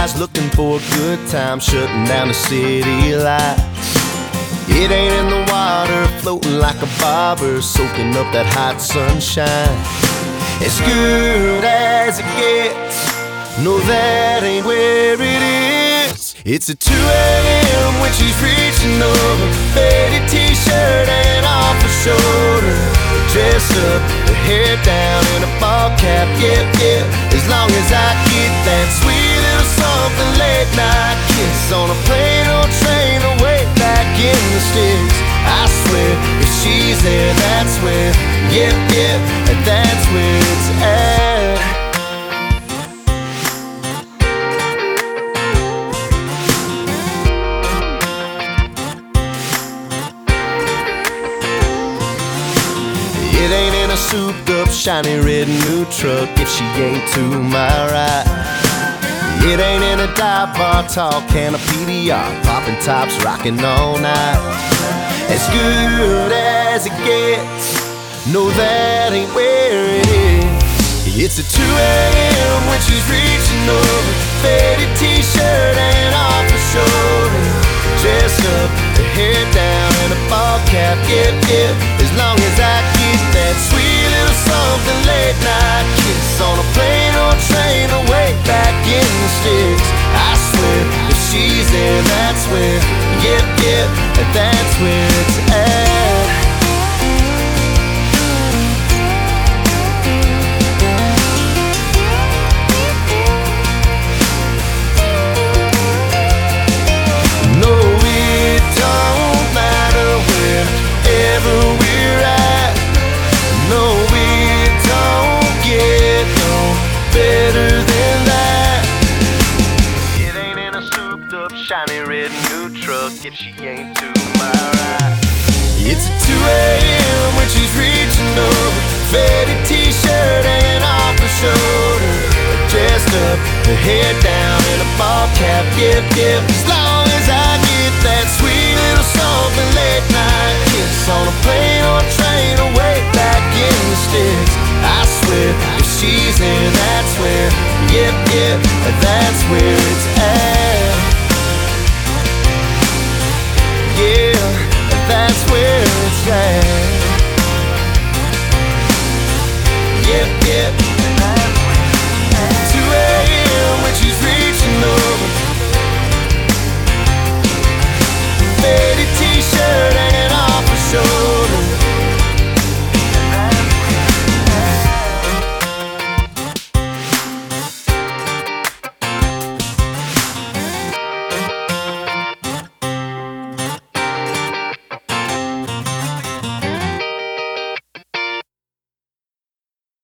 guys looking for a good time, shutting down the city lights. It ain't in the water, floating like a bobber, soaking up that hot sunshine. As good as it gets, no, that ain't where it is. It's at 2 a.m. when she's reaching over, faded t-shirt and off her shoulder, dressed up, her hair down in a ball cap, yeah, yeah. As long as I get that sweet little something late night kiss on a plane or train away back in the sticks. I swear, if she's there, that's where, yeah, yeah, that's where it's at. It ain't in a souped up, shiny red new truck if she ain't to my right. It ain't in a dive bar, tall can of PBR, popping tops, rocking all night. As good as it gets, no, that ain't where it is. It's at 2 a.m. when she's reaching over, faded t-shirt and off her shoulder, dressed up, her hair down in a ball cap, yeah, yeah. As long as I get that sweet little something late night kiss on a plane or train away back in the sticks. I swear, if she's there, that's where, yeah, yeah, that's where it's at. No, it don't matter wherever we're at. No, it don't get no better than that. It ain't in a souped up, shiny red new truck if she ain't to my right. It's at 2 a.m. when she's reaching over, faded t-shirt hanging off her shoulder, dressed up, her hair down in a ball cap.